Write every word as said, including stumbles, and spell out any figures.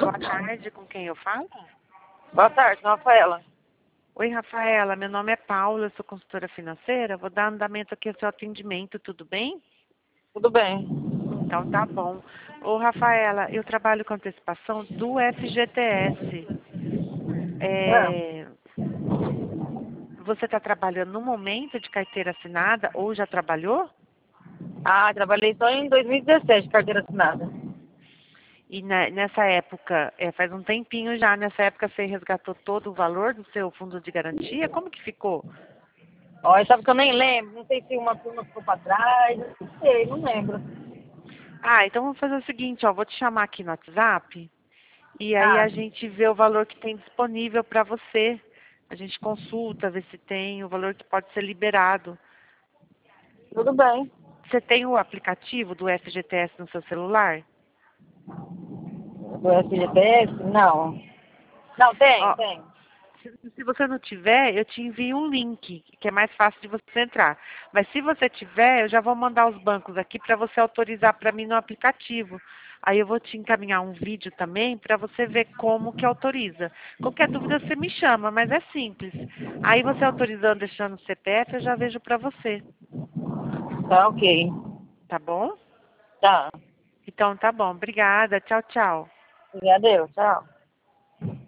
Boa tarde, com quem eu falo? Boa tarde, Rafaela. Oi, Rafaela, meu nome é Paula, eu sou consultora financeira, vou dar andamento aqui ao seu atendimento, tudo bem? Tudo bem? Então tá bom. Ô, Rafaela, eu trabalho com antecipação do F G T S. Ah, É, Você está trabalhando no momento de carteira assinada ou já trabalhou? ah, trabalhei só em dois mil e dezessete, carteira assinada. E ne- nessa época, é, faz um tempinho já, nessa época você resgatou todo o valor do seu fundo de garantia? Como que ficou? Olha, sabe que eu nem lembro, não sei se uma turma ficou pra trás, não sei, não lembro. Ah, então vamos fazer o seguinte, ó, vou te chamar aqui no WhatsApp e aí Ah, a gente vê o valor que tem disponível para você. A gente consulta, vê se tem o valor que pode ser liberado. tudo bem. Você tem o aplicativo do F G T S no seu celular? Do F G T S? Não. Não, tem, Ó, tem. se, se você não tiver, eu te envio um link, que é mais fácil de você entrar. Mas se você tiver, eu já vou mandar os bancos aqui para você autorizar para mim no aplicativo. Aí eu vou te encaminhar um vídeo também para você ver como que autoriza. Qualquer dúvida você me chama, mas é simples. Aí você autorizando, deixando o C P F, eu já vejo para você, Tá, ok. tá bom? Tá. Então tá bom. Obrigada. Tchau, tchau. Obrigada, eu. Tchau.